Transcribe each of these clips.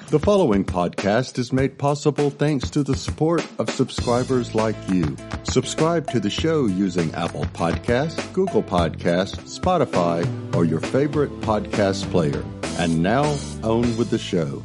The following podcast is made possible thanks to the support of subscribers like you. Subscribe to the show using Apple Podcasts, Google Podcasts, Spotify, or your favorite podcast player. And now, on with the show.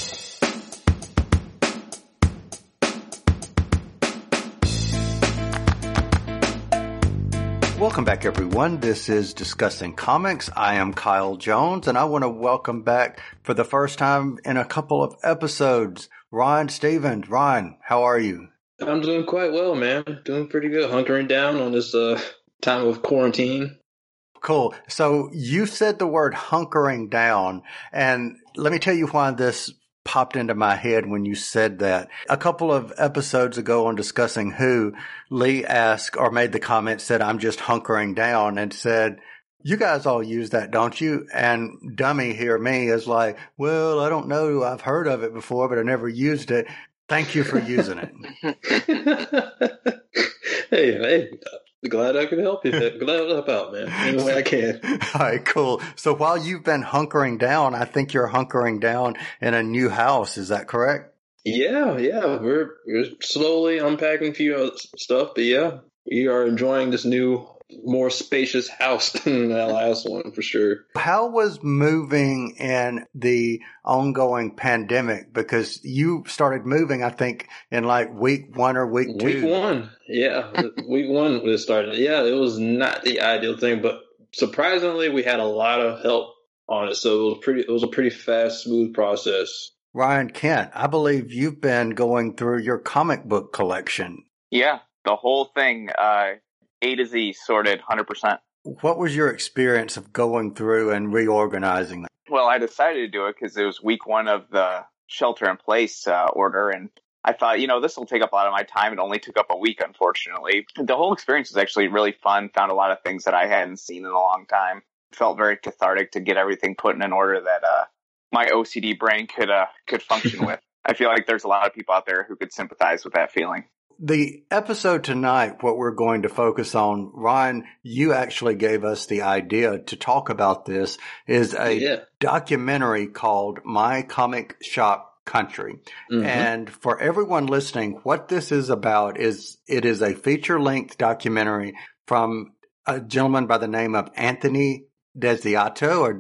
Welcome back, everyone. This is Discussing Comics. I am Kyle Jones, and I want to welcome back for the first time in a couple of episodes, Ryan Stevens. Ryan, how are you? I'm doing quite well, man. Doing pretty good. Hunkering down on this time of quarantine. Cool. So you said the word hunkering down, and let me tell you why this popped into my head when you said that. A couple of episodes ago on Discussing Who, Lee asked or made the comment, said, I'm just hunkering down, and said, you guys all use that, don't you? And dummy here, me, is like, well, I don't know. I've heard of it before, but I never used it. Thank you for using it. Hey, glad I could help you. Glad to help out, man. Any way I can. All right, cool. So while you've been hunkering down, I think you're hunkering down in a new house. Is that correct? Yeah. We're slowly unpacking a few stuff, but yeah, we are enjoying this new, more spacious house than the last one for sure. How was moving in the ongoing pandemic? Because you started moving, I think, in like week 1 or week 2. Week 1, yeah. Week 1 when it started. Yeah, it was not the ideal thing, but surprisingly, we had a lot of help on it. So it was a pretty fast, smooth process. Ryan Kent, I believe you've been going through your comic book collection. Yeah, the whole thing, A to Z, sorted 100%. What was your experience of going through and reorganizing that? Well, I decided to do it because it was week 1 of the shelter-in-place order, and I thought, this will take up a lot of my time. It only took up a week, unfortunately. The whole experience was actually really fun. Found a lot of things that I hadn't seen in a long time. Felt very cathartic to get everything put in an order that my OCD brain could function with. I feel like there's a lot of people out there who could sympathize with that feeling. The episode tonight, what we're going to focus on, Ryan, you actually gave us the idea to talk about this, is a documentary called My Comic Shop Country. Mm-hmm. And for everyone listening, what this is about is it is a feature-length documentary from a gentleman by the name of Anthony Desiato or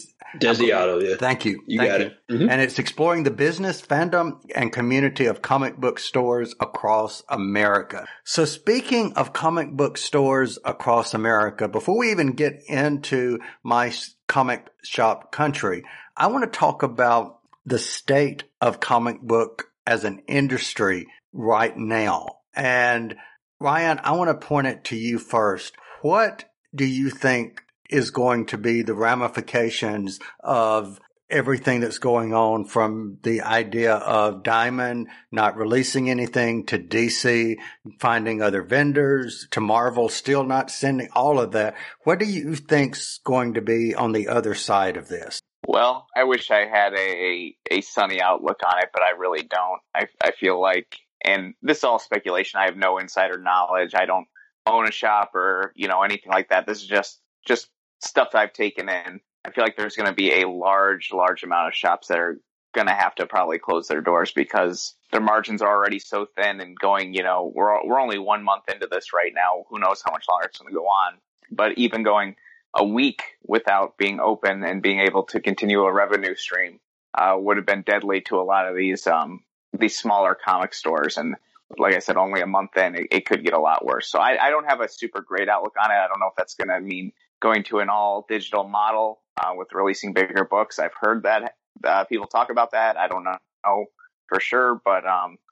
Desiato, yeah. Thank you. You got it. Mm-hmm. And it's exploring the business, fandom, and community of comic book stores across America. So speaking of comic book stores across America, before we even get into My Comic Shop Country, I want to talk about the state of comic book as an industry right now. And Ryan, I want to point it to you first. What do you think is going to be the ramifications of everything that's going on, from the idea of Diamond not releasing anything to DC finding other vendors to Marvel still not sending, all of that? What do you think's going to be on the other side of this? Well, I wish I had a sunny outlook on it, but I really don't. I feel like, and this is all speculation, I have no insider knowledge. I don't own a shop or, anything like that. This is just stuff that I've taken in. I feel like there's going to be a large amount of shops that are going to have to probably close their doors because their margins are already so thin and going, we're only 1 month into this right now. Who knows how much longer it's going to go on. But even going a week without being open and being able to continue a revenue stream would have been deadly to a lot of these smaller comic stores. And like I said, only a month in, it could get a lot worse. So I don't have a super great outlook on it. I don't know if that's going to mean going to an all digital model with releasing bigger books. I've heard that people talk about that. I don't know for sure, but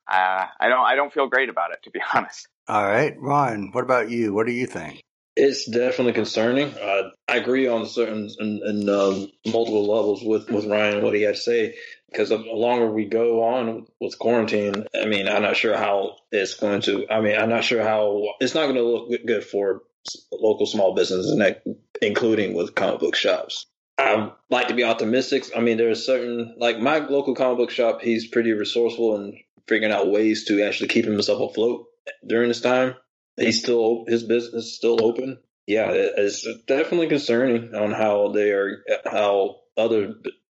I don't feel great about it, to be honest. All right, Ryan, what about you? What do you think? It's definitely concerning. I agree on certain and multiple levels with Ryan and what he had to say, because the longer we go on with quarantine, I'm not sure how it's going to. I'm not sure how it's not going to look good for local small businesses, including with comic book shops. I like to be optimistic. There's certain, like my local comic book shop, he's pretty resourceful in figuring out ways to actually keep himself afloat during this time. His business is still open. Yeah, it's definitely concerning on how other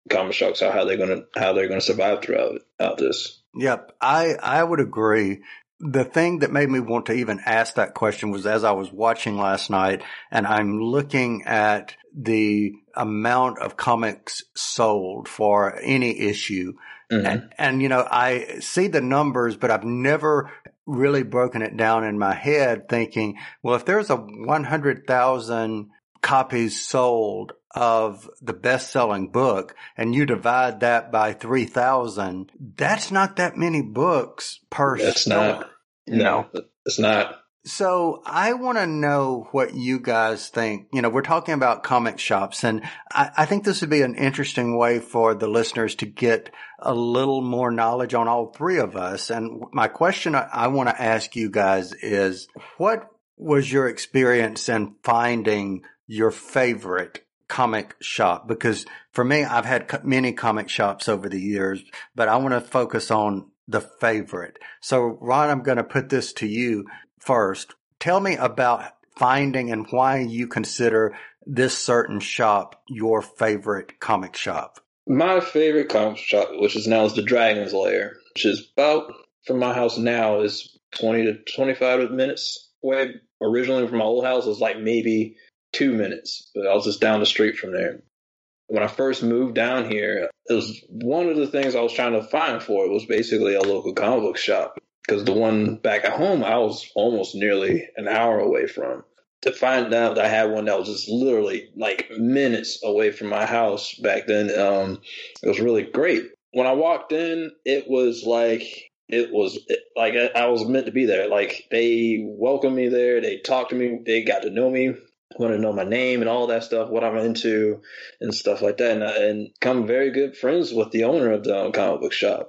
comic shops are, how they're gonna survive throughout this. Yep, I would agree. The thing that made me want to even ask that question was as I was watching last night and I'm looking at the amount of comics sold for any issue. Mm-hmm. And, you know, I see the numbers, but I've never really broken it down in my head thinking, well, if there's a 100,000 copies sold of the best-selling book and you divide that by 3,000, that's not that many books per store. No, it's not. So I want to know what you guys think. You know, we're talking about comic shops, and I think this would be an interesting way for the listeners to get a little more knowledge on all three of us. And my question I want to ask you guys is, what was your experience in finding your favorite comic shop? Because for me, I've had many comic shops over the years, but I want to focus on the favorite. So Ron, I'm going to put this to you first. Tell me about finding and why you consider this certain shop your favorite comic shop. My favorite comic shop, which is now is the Dragon's Lair, which is about, from my house now, is 20 to 25 minutes away. Originally from my old house, it was like maybe 2 minutes, but I was just down the street from there. When I first moved down here, it was one of the things I was trying to find for it was basically a local comic book shop. Because the one back at home, I was almost nearly an hour away from. To find out that I had one that was just literally like minutes away from my house back then, it was really great. When I walked in, it was like I was meant to be there. Like, they welcomed me there, they talked to me, they got to know me, wanted to know my name and all that stuff, what I'm into and stuff like that, and become very good friends with the owner of the comic book shop.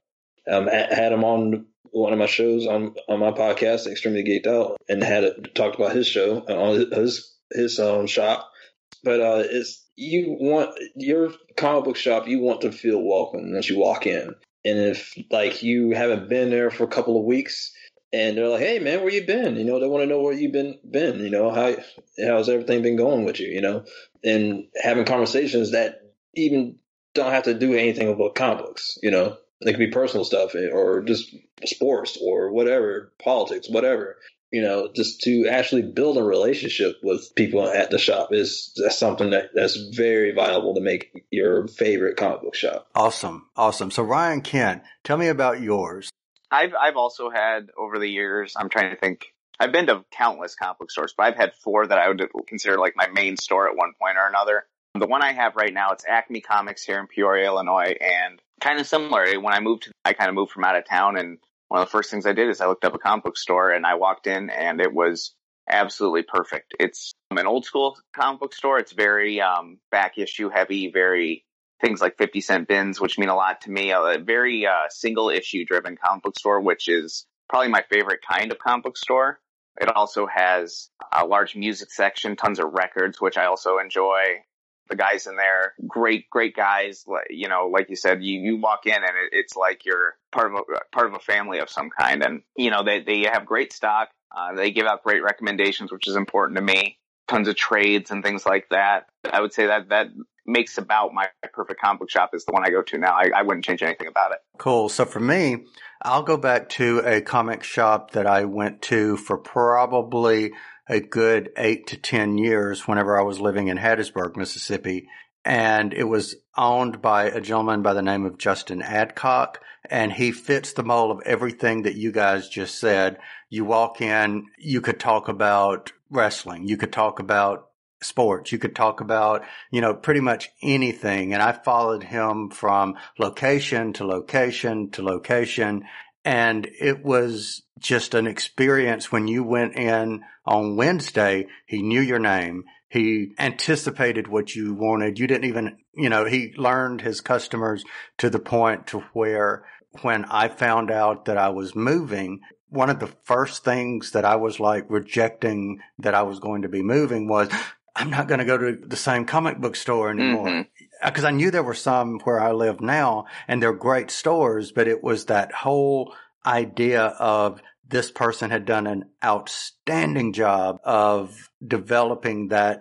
I had him on one of my shows on my podcast, Extremely Geeked Out, and talked about his show on his shop. But it's, you want your comic book shop, you want to feel welcome once you walk in. And if like you haven't been there for a couple of weeks, and they're like, "Hey man, where you been?" You know, they want to know where you've been. You know, how's everything been going with you? You know, and having conversations that even don't have to do anything about comic books. You know. It could be personal stuff or just sports or whatever, politics, whatever. You know, just to actually build a relationship with people at the shop that's something that's very valuable to make your favorite comic book shop. Awesome. So Ryan Kent, tell me about yours. I've also had over the years, I'm trying to think, I've been to countless comic book stores, but I've had 4 that I would consider like my main store at one point or another. The one I have right now, it's Acme Comics here in Peoria, Illinois, and kind of similar. When I kind of moved from out of town, and one of the first things I did is I looked up a comic book store, and I walked in, and it was absolutely perfect. It's an old school comic book store. It's very back issue heavy, very things like 50-cent bins, which mean a lot to me. A very single issue driven comic book store, which is probably my favorite kind of comic book store. It also has a large music section, tons of records, which I also enjoy. The guys in there, great guys. You know, like you said, you walk in and it's like you're part of a family of some kind. And you know, they have great stock. They give out great recommendations, which is important to me. Tons of trades and things like that. I would say that makes about my perfect comic book shop is the one I go to now. I wouldn't change anything about it. Cool. So for me, I'll go back to a comic shop that I went to for probably a good 8 to 10 years whenever I was living in Hattiesburg, Mississippi. And it was owned by a gentleman by the name of Justin Adcock. And he fits the mold of everything that you guys just said. You walk in, you could talk about wrestling. You could talk about sports. You could talk about, you know, pretty much anything. And I followed him from location to location to location. And it was just an experience when you went in on Wednesday. He knew your name. He anticipated what you wanted. You didn't even, you know, he learned his customers to the point to where when I found out that I was moving, one of the first things that I was like rejecting that I was going to be moving was, I'm not going to go to the same comic book store anymore. Because I knew there were some where I live now and they're great stores, but it was that whole idea of this person had done an outstanding job of developing that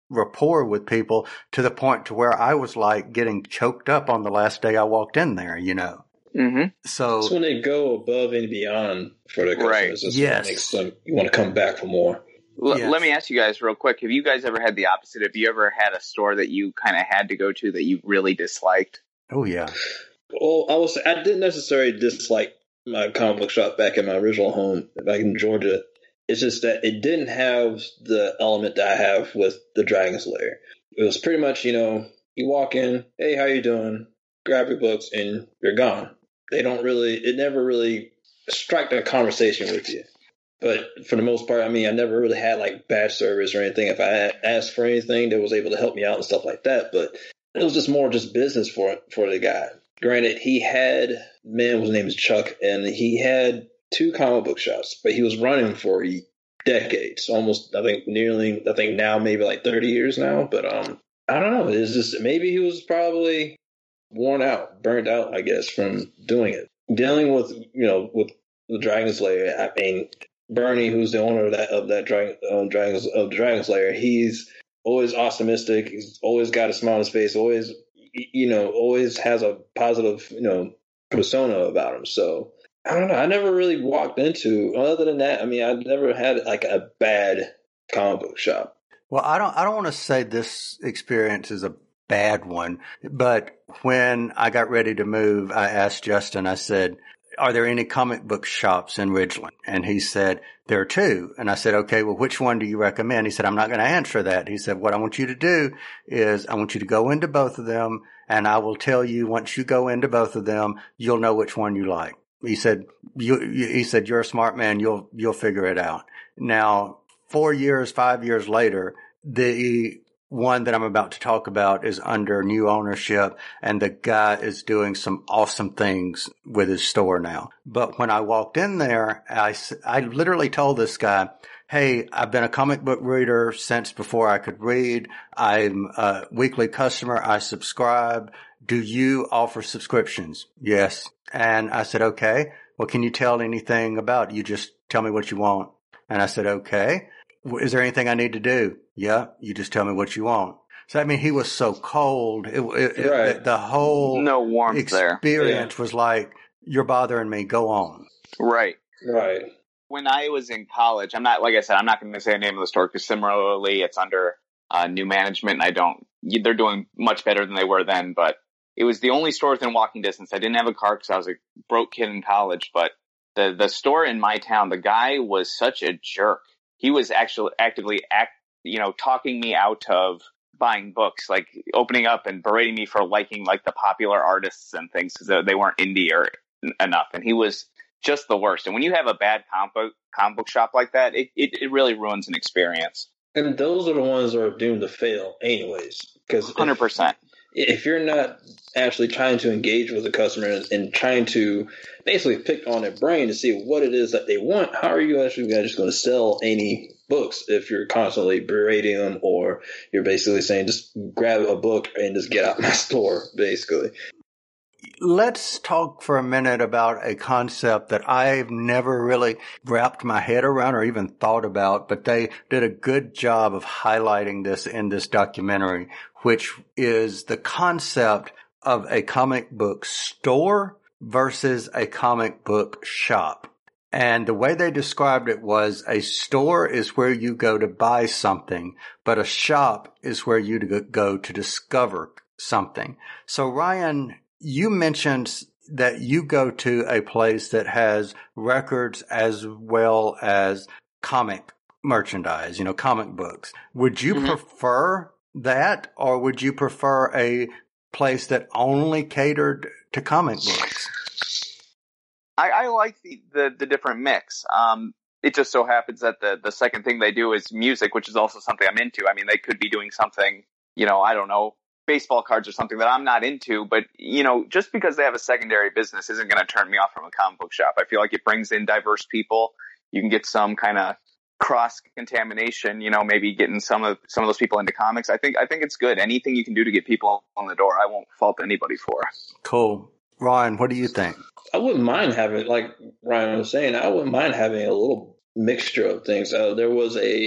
rapport with people to the point to where I was like getting choked up on the last day I walked in there, Mm-hmm. So it's when they go above and beyond for the customers. Right. That's Yes. what makes them, you want to come back for more. Yes. Let me ask you guys real quick. Have you guys ever had the opposite? Have you ever had a store that you kind of had to go to that you really disliked? Oh, yeah. Well, I didn't necessarily dislike my comic book shop back in my original home, back in Georgia. It's just that it didn't have the element that I have with the Dragon's Lair. It was pretty much, you walk in, hey, how you doing? Grab your books, and you're gone. It never really struck a conversation with you. But for the most part, I never really had like bad service or anything. If I asked for anything, they was able to help me out and stuff like that. But it was just more just business for the guy. Granted, his name is Chuck, and he had 2 comic book shops, but he was running for decades, almost, I think now maybe like 30 years now. But I don't know. It's just, maybe he was probably burnt out, I guess, from doing it. Dealing with, with the Dragon's Lair, Bernie, who's the owner of that Dragon's Lair, he's always optimistic. He's always got a smile on his face. Always, always has a positive, persona about him. So I don't know. I never really walked into. Other than that, I never had like a bad comic book shop. Well, I don't want to say this experience is a bad one, but when I got ready to move, I asked Justin, I said, are there any comic book shops in Ridgeland? And he said, there are 2. And I said, okay, well, which one do you recommend? He said, I'm not going to answer that. He said, what I want you to do is I want you to go into both of them, and I will tell you once you go into both of them, you'll know which one you like. He said, you're a smart man. You'll figure it out. Now, 5 years later, the one that I'm about to talk about is under new ownership, and the guy is doing some awesome things with his store now. But when I walked in there, I literally told this guy, hey, I've been a comic book reader since before I could read. I'm a weekly customer. I subscribe. Do you offer subscriptions? Yes. And I said, okay, well, can you tell anything about it? You just tell me what you want. And I said, okay. Is there anything I need to do? Yeah, you just tell me what you want. So, he was so cold. Right. The whole no warmth experience was like, you're bothering me. Go on. Right. Right. When I was in college, I'm not going to say the name of the store because similarly it's under new management. They're doing much better than they were then, but it was the only store within walking distance. I didn't have a car because I was a broke kid in college, but the store in my town, the guy was such a jerk. He was actually actively talking me out of buying books, like opening up and berating me for liking like the popular artists and things because they weren't indie or enough. And he was just the worst. And when you have a bad comic book shop like that, it really ruins an experience. And those are the ones that are doomed to fail anyways. Because 100%. If you're not actually trying to engage with the customer and trying to basically pick on their brain to see what it is that they want, how are you actually just going to sell any books if you're constantly berating them, or you're basically saying just grab a book and just get out my store, basically? Let's talk for a minute about a concept that I've never really wrapped my head around or even thought about, but they did a good job of highlighting this in this documentary, which is the concept of a comic book store versus a comic book shop. And the way they described it was a store is where you go to buy something, but a shop is where you go to discover something. So Ryan, you mentioned that you go to a place that has records as well as comic merchandise, comic books. Would you prefer that, or would you prefer a place that only catered to comic books? I like the different mix. It just so happens that the second thing they do is music, which is also something I'm into. They could be doing something, I don't know, baseball cards or something that I'm not into, but just because they have a secondary business isn't going to turn me off from a comic book shop. I feel like it brings in diverse people. You can get some kind of cross contamination, maybe getting some of those people into comics. I think it's good. Anything you can do to get people on the door, I won't fault anybody for. Cool. Ryan, what do you think? I wouldn't mind having, like Ryan was saying, I wouldn't mind having a little mixture of things. There was a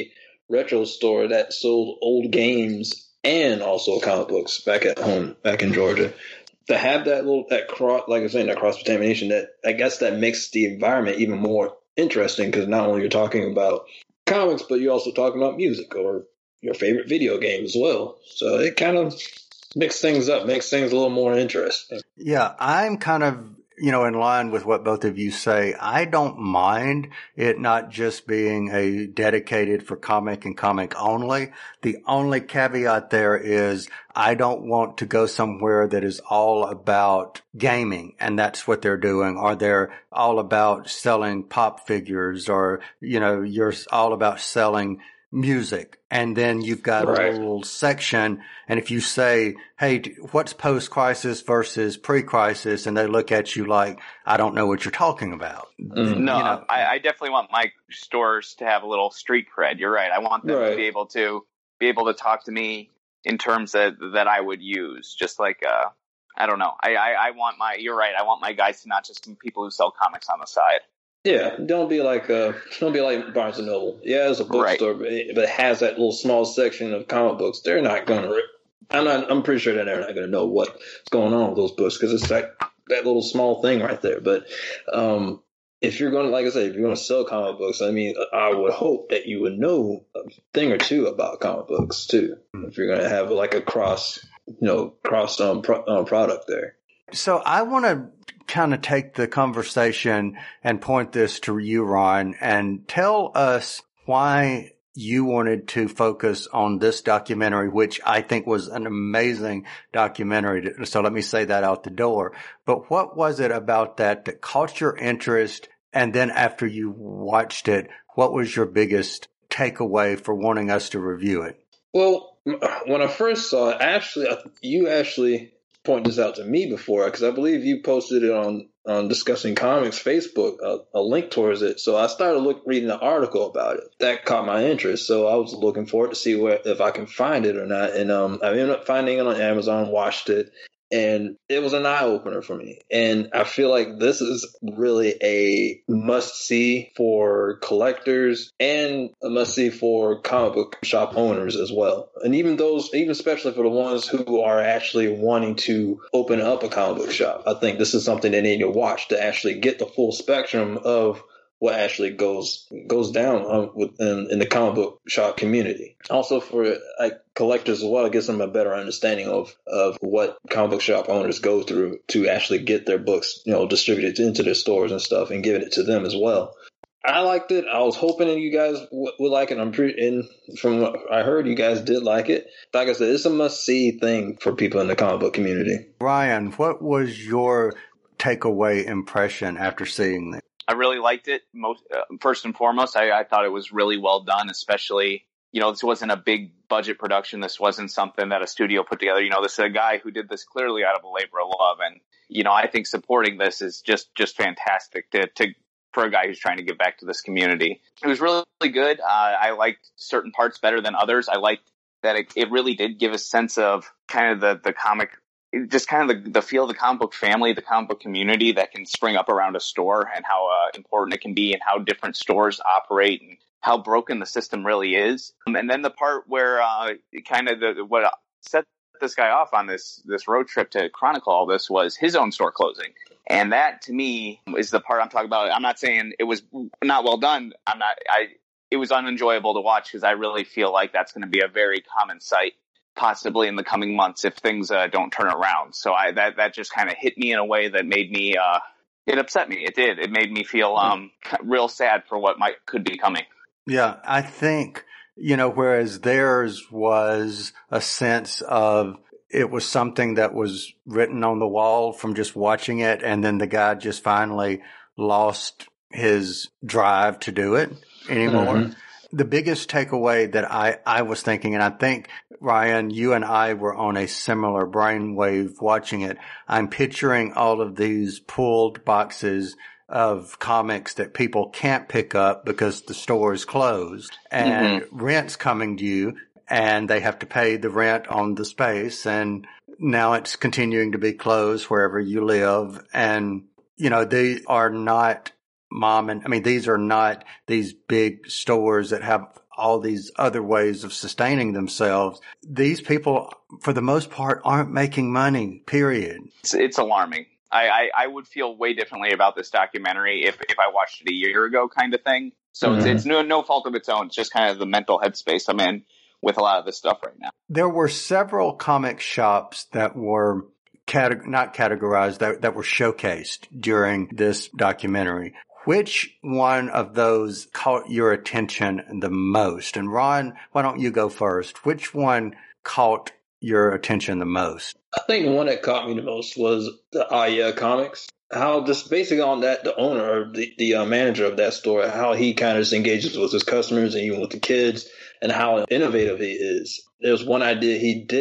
retro store that sold old games and also comic books back at home, back in Georgia. To have that cross, like I was saying, that cross contamination, that I guess that makes the environment even more interesting, because not only you're talking about comics, but you're also talking about music or your favorite video game as well. So it kind of mixes things up, makes things a little more interesting. Yeah, I'm kind of, in line with what both of you say. I don't mind it not just being a dedicated for comic and comic only. The only caveat there is I don't want to go somewhere that is all about gaming, and that's what they're doing, or they're all about selling pop figures, or, you're all about selling music. And then you've got a little section, and if you say, hey, what's post-crisis versus pre-crisis, and they look at you like, I don't know what you're talking about. No, I definitely want my stores to have a little street cred. You're right. I want them to be able to talk to me in terms that I would use. Just like, I don't know. You're right. I want my guys to not just be people who sell comics on the side. Yeah, don't be like Barnes and Noble. Yeah, it's a bookstore, but it has that little small section of comic books. They're not going to. I'm pretty sure that they're not going to know what's going on with those books, because it's like that little small thing right there. But if you're going to, like I said, if you're going to sell comic books, I mean, I would hope that you would know a thing or two about comic books too. If you're going to have like a cross product there. So I want to kind of take the conversation and point this to you, Ron, and tell us why you wanted to focus on this documentary, which I think was an amazing documentary. So let me say that out the door. But what was it about that caught your interest? And then after you watched it, what was your biggest takeaway for wanting us to review it? Well, when I first saw it, you actually point this out to me before, because I believe you posted it on Discussing Comics Facebook, a link towards it. So I started reading the article about it. That caught my interest. So I was looking forward to see if I can find it or not. And I ended up finding it on Amazon, watched it, and it was an eye-opener for me. And I feel like this is really a must-see for collectors and a must-see for comic book shop owners as well. And even especially for the ones who are actually wanting to open up a comic book shop. I think this is something they need to watch to actually get the full spectrum of what actually goes down in the comic book shop community. Also for collectors as well, it gives them a better understanding of what comic book shop owners go through to actually get their books, distributed into their stores and stuff, and giving it to them as well. I liked it. I was hoping that you guys would like it. And from what I heard, you guys did like it. Like I said, it's a must-see thing for people in the comic book community. Ryan, what was your takeaway impression after seeing this? I really liked it. First and foremost, I thought it was really well done, especially, this wasn't a big budget production. This wasn't something that a studio put together. This is a guy who did this clearly out of a labor of love. And, I think supporting this is just fantastic for a guy who's trying to give back to this community. It was really, really good. I liked certain parts better than others. I liked that it really did give a sense of kind of the comic, just kind of the feel of the comic book family, the comic book community that can spring up around a store, and how important it can be, and how different stores operate, and how broken the system really is. And then the part where what set this guy off on this road trip to chronicle all this was his own store closing. And that, to me, is the part I'm talking about. I'm not saying it was not well done. It was unenjoyable to watch, because I really feel like that's going to be a very common sight possibly in the coming months if things don't turn around. So that just kind of hit me in a way that made me, it upset me. It did. It made me feel real sad for what could be coming. Yeah, I think, whereas theirs was a sense of it was something that was written on the wall from just watching it, and then the guy just finally lost his drive to do it anymore. Mm-hmm. The biggest takeaway that I was thinking, and I think, Ryan, you and I were on a similar brainwave watching it. I'm picturing all of these pulled boxes of comics that people can't pick up because the store is closed, and rent's coming to you, and they have to pay the rent on the space, and now it's continuing to be closed wherever you live. And, they are not these are not these big stores that have all these other ways of sustaining themselves. These people, for the most part, aren't making money, period. It's alarming. I would feel way differently about this documentary if I watched it a year ago, kind of thing. So it's no fault of its own. It's just kind of the mental headspace I'm in with a lot of this stuff right now. There were several comic shops that were not categorized, that were showcased during this documentary. Which one of those caught your attention the most? And Ron, why don't you go first? Which one caught your attention the most? I think the one that caught me the most was the Aya Comics. How just basically on that, the owner or the manager of that store, how he kind of just engages with his customers and even with the kids, and how innovative he is. There's one idea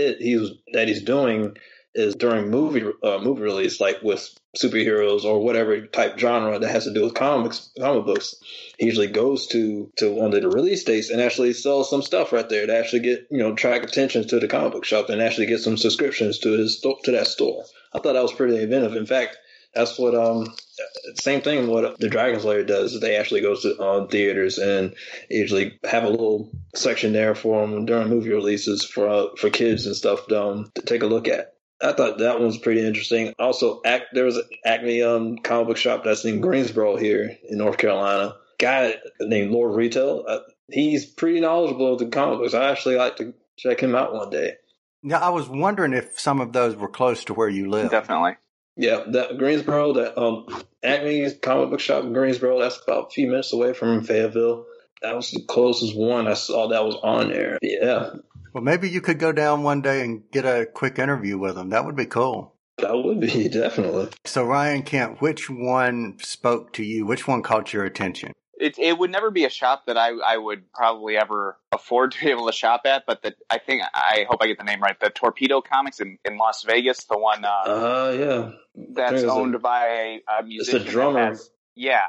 he's doing is during movie release, like with superheroes or whatever type genre that has to do with comic books. He usually goes to one of the release dates and actually sells some stuff right there to actually get, track attention to the comic book shop and actually get some subscriptions to that store. I thought that was pretty inventive. In fact, that's what same thing what the Dragon Slayer does. They actually go to theaters and usually have a little section there for them during movie releases for kids and stuff to take a look at. I thought that one was pretty interesting. Also, there was an Acme comic book shop that's in Greensboro here in North Carolina. Guy named Lord Retail. He's pretty knowledgeable of the comic books. I actually like to check him out one day. Yeah, I was wondering if some of those were close to where you live. Definitely. Yeah, that Greensboro, that Acme's comic book shop in Greensboro, that's about a few minutes away from Fayetteville. That was the closest one I saw that was on there. Yeah. Well, maybe you could go down one day and get a quick interview with him. That would be cool. That would be, definitely. So, Ryan Kent, which one spoke to you? Which one caught your attention? It would never be a shop that I would probably ever afford to be able to shop at, but I hope I get the name right. The Torpedo Comics in Las Vegas, the one yeah, that's owned by a musician. It's a drummer. Yeah.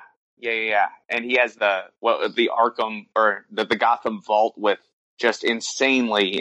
And he has the Arkham or the Gotham Vault with just insanely,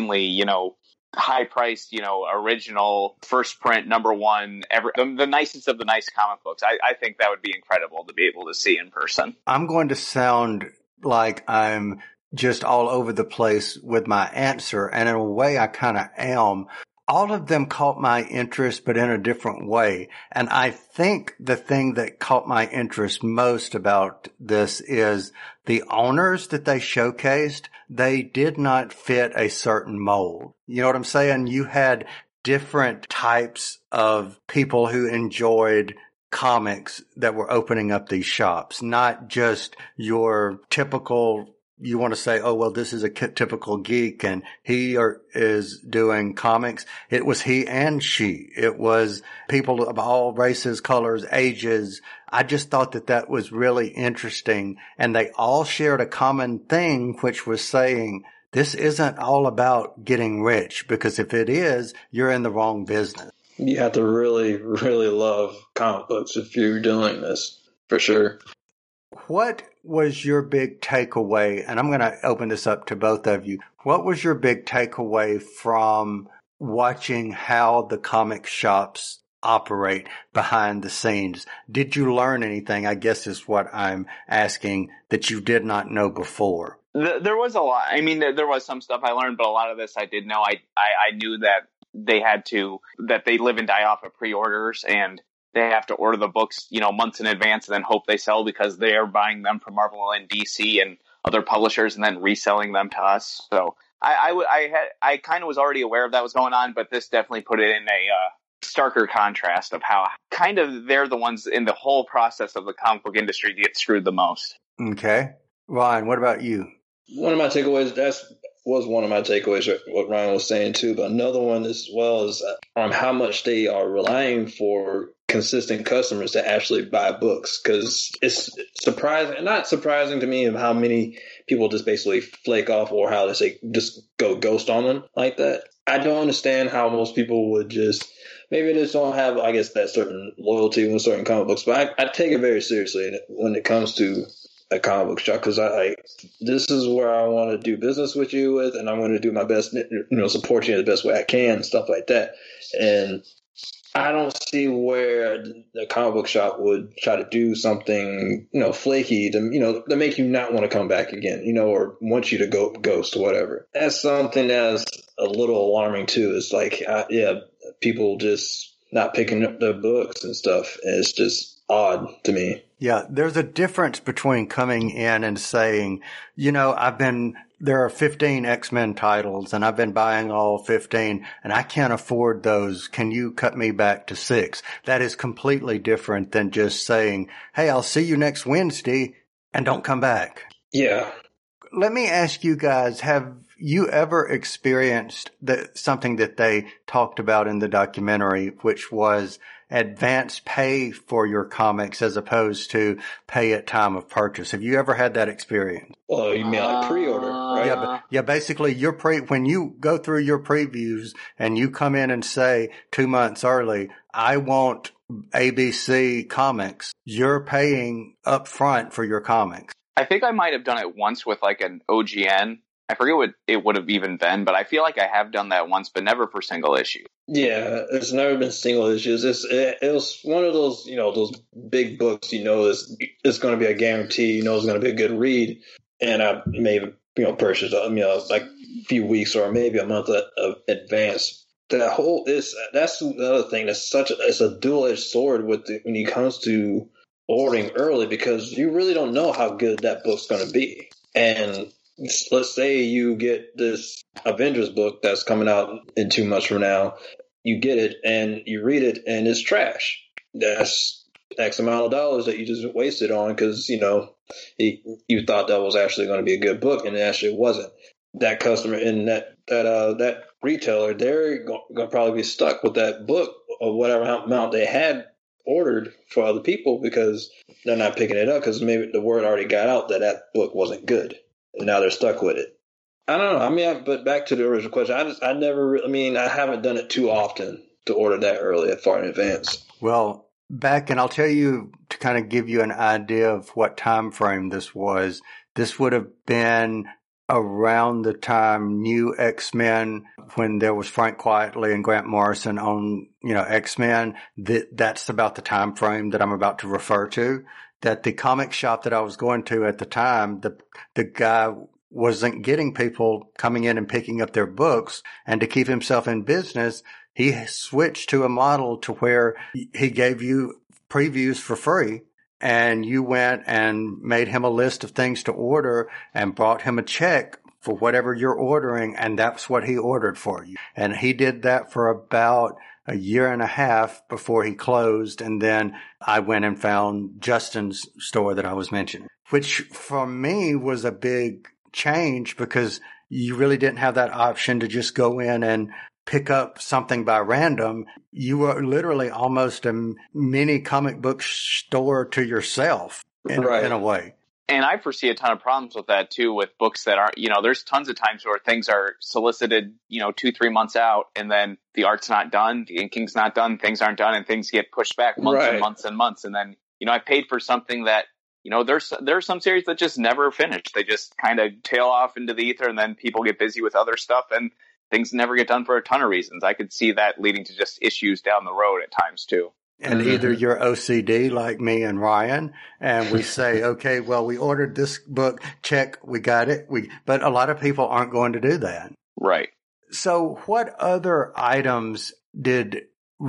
high priced, original first print #1, the nicest of the nice comic books. I think that would be incredible to be able to see in person. I'm going to sound like I'm just all over the place with my answer, and in a way I kind of am. All of them caught my interest, but in a different way. And I think the thing that caught my interest most about this is the owners that they showcased. They did not fit a certain mold. You know what I'm saying? You had different types of people who enjoyed comics that were opening up these shops, not just your typical. You want to say, oh, well, this is a typical geek and he is doing comics. It was he and she. It was people of all races, colors, ages. I just thought that was really interesting. And they all shared a common thing, which was saying, this isn't all about getting rich, because if it is, you're in the wrong business. You have to really, really love comic books if you're doing this, for sure. What was your big takeaway? And I'm going to open this up to both of you. What was your big takeaway from watching how the comic shops operate behind the scenes? Did you learn anything, I guess is what I'm asking, that you did not know before? There was a lot. I mean, there was some stuff I learned, but a lot of this I did know. I knew that they live and die off of pre-orders, and they have to order the books, months in advance and then hope they sell, because they are buying them from Marvel and DC and other publishers and then reselling them to us. So I kind of was already aware of that was going on, but this definitely put it in a starker contrast of how kind of they're the ones in the whole process of the comic book industry to get screwed the most. Okay. Ryan, what about you? One of my takeaways, was one of my takeaways, what Ryan was saying too, but another one as well is on how much they are relying for consistent customers to actually buy books, because it's surprising, not surprising to me, of how many people just basically flake off, or how they say just go ghost on them like that. I don't understand how most people would just, maybe they just don't have, I guess, that certain loyalty with certain comic books, but I take it very seriously when it comes to a comic book shop, because this is where I want to do business with you with, and I'm going to do my best, support you in the best way I can, and stuff like that. And I don't see where the comic book shop would try to do something, flaky to make you not want to come back again, or want you to go ghost or whatever. That's something that's a little alarming too. It's like, people just not picking up their books and stuff. And it's just odd to me. Yeah, there's a difference between coming in and saying, there are 15 X-Men titles and I've been buying all 15 and I can't afford those. Can you cut me back to 6? That is completely different than just saying, hey, I'll see you next Wednesday and don't come back. Yeah. Let me ask you guys, have you ever experienced something that they talked about in the documentary, which was advance pay for your comics as opposed to pay at time of purchase? Have you ever had that experience? Well, you mean like pre-order, right? Yeah, basically when you go through your previews and you come in and say 2 months early, I want ABC comics, you're paying up front for your comics. I think I might have done it once with like an OGN. I forget what it would have even been, but I feel like I have done that once, but never for single issue. Yeah, it's never been single issues. It was one of those, those big books, it's going to be a guarantee, it's going to be a good read. And I may, purchase, like a few weeks or maybe a month of advance. That's the other thing. It's a dual-edged sword when it comes to ordering early, because you really don't know how good that book's going to be. And let's say you get this Avengers book that's coming out in 2 months from now. You get it and you read it and it's trash. That's X amount of dollars that you just wasted on because, you thought that was actually going to be a good book and it actually wasn't. That customer and that retailer, they're going to probably be stuck with that book or whatever amount they had ordered for other people because they're not picking it up because maybe the word already got out that book wasn't good. And now they're stuck with it. I don't know. But back to the original question, I haven't done it too often to order that early, far in advance. Well, and I'll tell you to kind of give you an idea of what time frame this was. This would have been around the time New X-Men, when there was Frank Quitely and Grant Morrison on, X-Men. That's about the time frame that I'm about to refer to. That the comic shop that I was going to at the time, the guy wasn't getting people coming in and picking up their books, and to keep himself in business, he switched to a model to where he gave you previews for free, and you went and made him a list of things to order and brought him a check for whatever you're ordering, and that's what he ordered for you. And he did that for about a year and a half before he closed, and then I went and found Justin's store that I was mentioning, which for me was a big change because you really didn't have that option to just go in and pick up something by random. You were literally almost a mini comic book store to yourself in a way. And I foresee a ton of problems with that too, with books that aren't, there's tons of times where things are solicited, 2-3 months out, and then the art's not done, the inking's not done, things aren't done, and things get pushed back months and months and months. And then, I paid for something that, there are some series that just never finish. They just kind of tail off into the ether, and then people get busy with other stuff, and things never get done for a ton of reasons. I could see that leading to just issues down the road at times too. And either you're OCD like me and Ryan, and we say, okay, well, we ordered this book, check, we got it. But a lot of people aren't going to do that. Right. So what other items did,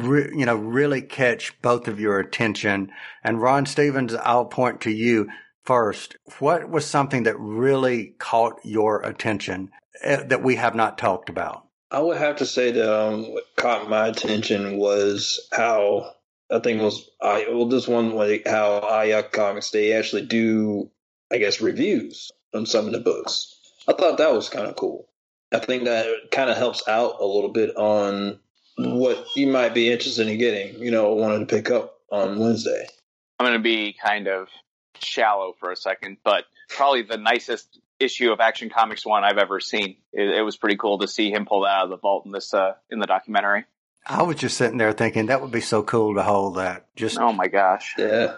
really catch both of your attention? And Ron Stevens, I'll point to you first. What was something that really caught your attention that we have not talked about? I would have to say that what caught my attention was how, I think it was this one way, how IAC Comics, they actually do, I guess, reviews on some of the books. I thought that was kind of cool. I think that kind of helps out a little bit on what you might be interested in getting, wanting to pick up on Wednesday. I'm going to be kind of shallow for a second, but probably the nicest issue of Action Comics 1 I've ever seen. It was pretty cool to see him pull that out of the vault in the documentary. I was just sitting there thinking that would be so cool to hold that. Oh my gosh. Yeah.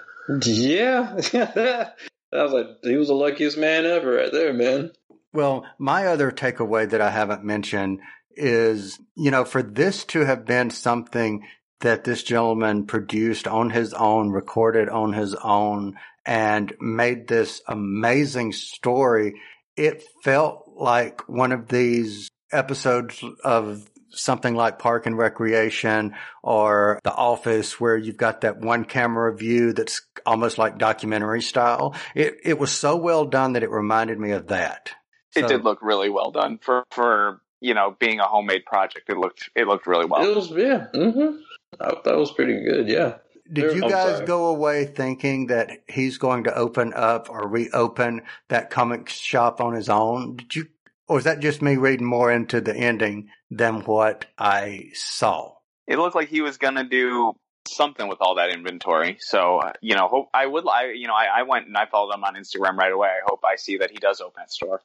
I was like, he was the luckiest man ever right there, man. Well, my other takeaway that I haven't mentioned is, for this to have been something that this gentleman produced on his own, recorded on his own, and made this amazing story. It felt like one of these episodes of something like Park and Recreation or The Office, where you've got that one camera view that's almost like documentary style. It was so well done that it reminded me of that. It did look really well done for being a homemade project. It looked really well. It was, yeah. Mm-hmm. I thought it was pretty good. Yeah. Did you guys go away thinking that he's going to open up or reopen that comic shop on his own? Or is that just me reading more into the ending than what I saw? It looked like he was going to do something with all that inventory. So, I went and I followed him on Instagram right away. I hope I see that he does open a store.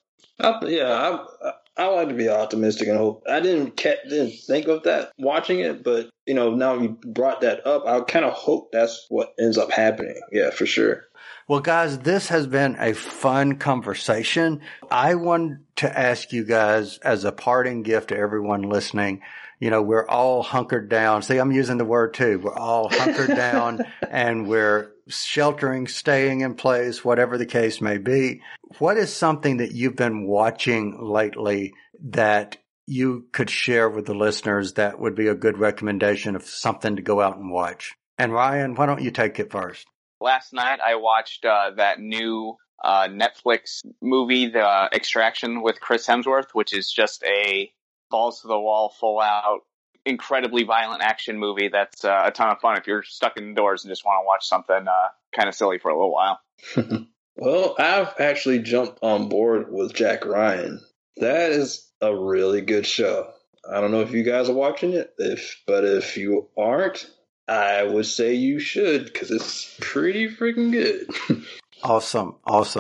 I like to be optimistic and hope. I didn't think of that watching it, but now you brought that up. I kind of hope that's what ends up happening. Yeah, for sure. Well, guys, this has been a fun conversation. I want to ask you guys, as a parting gift to everyone listening, we're all hunkered down. See, I'm using the word too. We're all hunkered down and we're sheltering, staying in place, whatever the case may be. What is something that you've been watching lately that you could share with the listeners that would be a good recommendation of something to go out and watch? And Ryan, why don't you take it first? Last night I watched that new Netflix movie, The Extraction, with Chris Hemsworth, which is just a balls to the wall, full out, incredibly violent action movie that's a ton of fun if you're stuck indoors and just want to watch something kind of silly for a little while. Well, I've actually jumped on board with Jack Ryan. That is a really good show. I don't know if you guys are watching it, but if you aren't, I would say you should, because it's pretty freaking good. Awesome.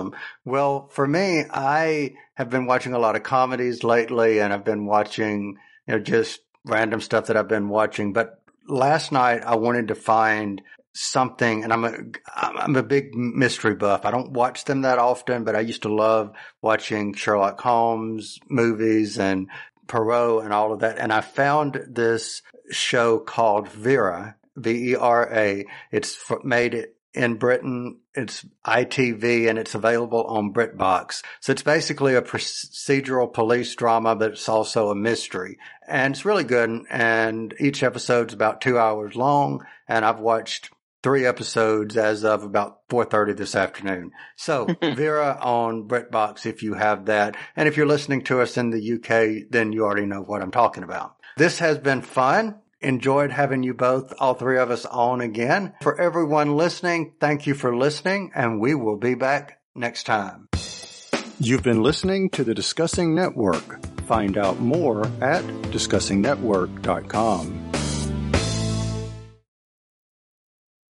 Well, for me, I have been watching a lot of comedies lately, and I've been watching, just random stuff that I've been watching. But last night I wanted to find something, and I'm a big mystery buff. I don't watch them that often, but I used to love watching Sherlock Holmes movies and Poirot and all of that. And I found this show called Vera, Vera. It's made in Britain. It's ITV and it's available on BritBox. So it's basically a procedural police drama, but it's also a mystery. And it's really good. And each episode's about 2 hours long. And I've watched 3 episodes as of about 4:30 this afternoon. So Vera on BritBox if you have that. And if you're listening to us in the UK, then you already know what I'm talking about. This has been fun. Enjoyed having you both, all 3 of us, on again. For everyone listening, thank you for listening, and we will be back next time. You've been listening to the Discussing Network. Find out more at discussingnetwork.com.